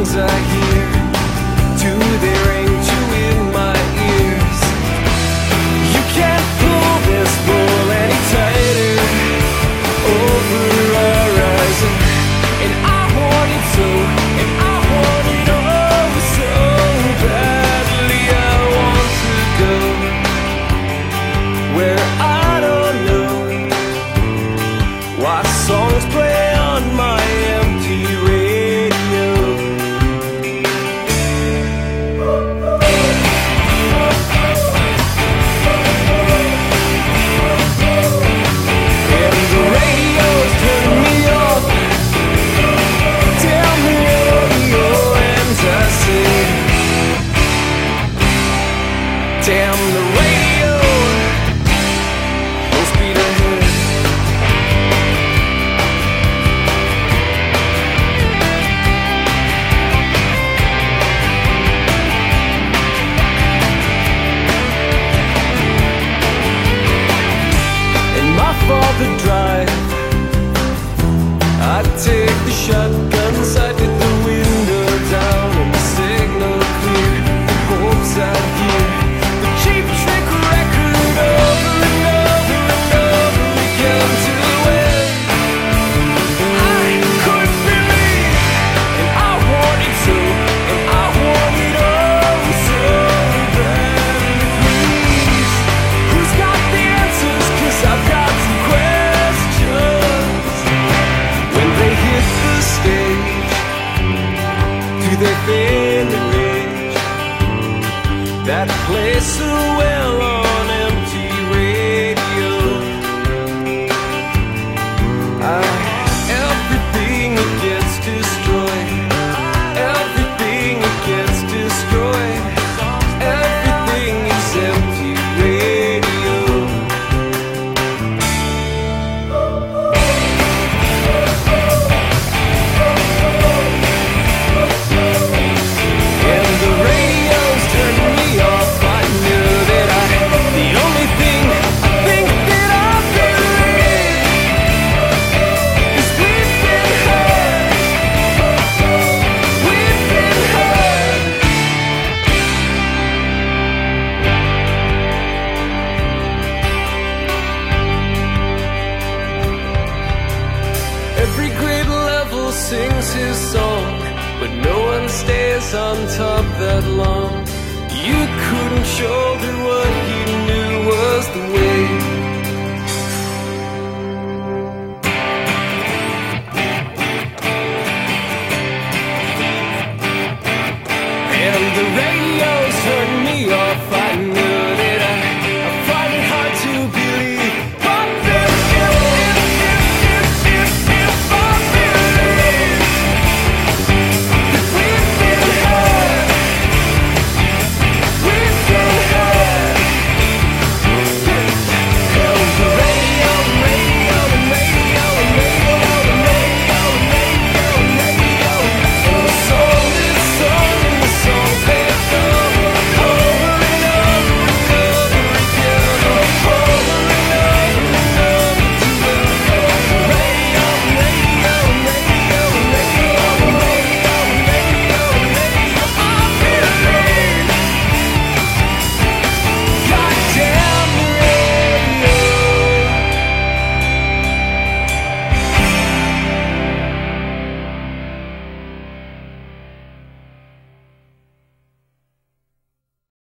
songs I hear, do they ring true in my ears? You can't pull this wool any tighter over our eyes, and I want it so, and I want it oh so badly. I want to go where I don't know what songs play on my empty radio. And the radio's turning me off. Damn the radio, and I say, damn the radio, full speed ahead. For the drive, I take the shotgun sight with the window down and the signal clear. The hopes I hear the cheap trick record over and over and over again till when I could believe, and I wanted to, and I want it oh so badly. Please, who's got the answers? 'Cause I've got they feel the rage that plays so well on empty radio. Everything it gets destroyed, everything it gets destroyed, everything is empty radio. Every grade level sings his song, but no one stays on top that long. You couldn't shoulder what you knew was the way. And the radio